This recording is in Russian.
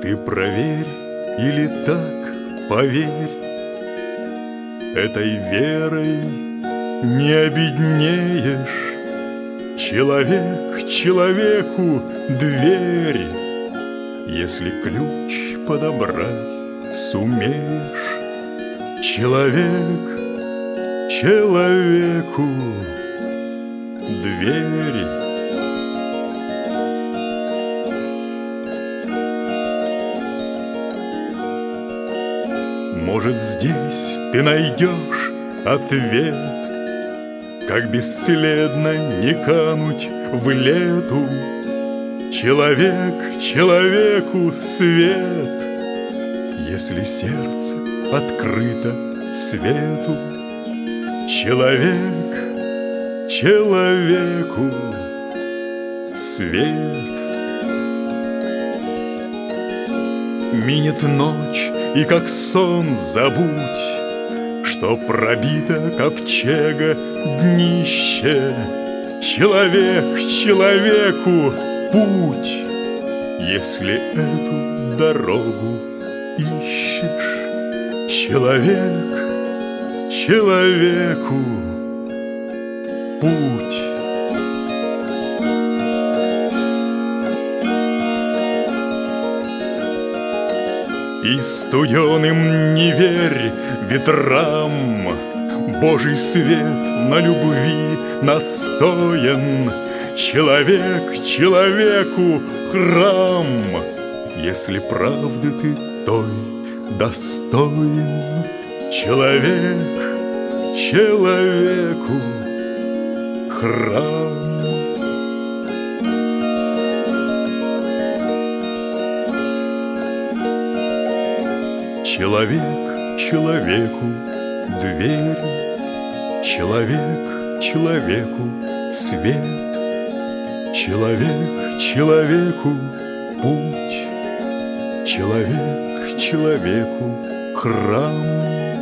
Ты проверь или так поверь, этой верой не обеднеешь. Человек человеку дверь, если ключ подобрать сумеешь. Человек человеку двери. Может, здесь ты найдешь ответ, как бесследно не кануть в лету. Человек человеку свет, если сердце открыто свету. Человек человеку свет. Минет ночь, и как сон забудь, что пробито ковчега днище. Человек человеку путь, если эту дорогу ищешь. Человек человеку путь. И студеным не верь ветрам, Божий свет на любви настоян. Человек человеку храм, если правды ты той достоин. Человек человеку храм. Человек человеку дверь, человек человеку свет, человек человеку путь, человек человеку храм.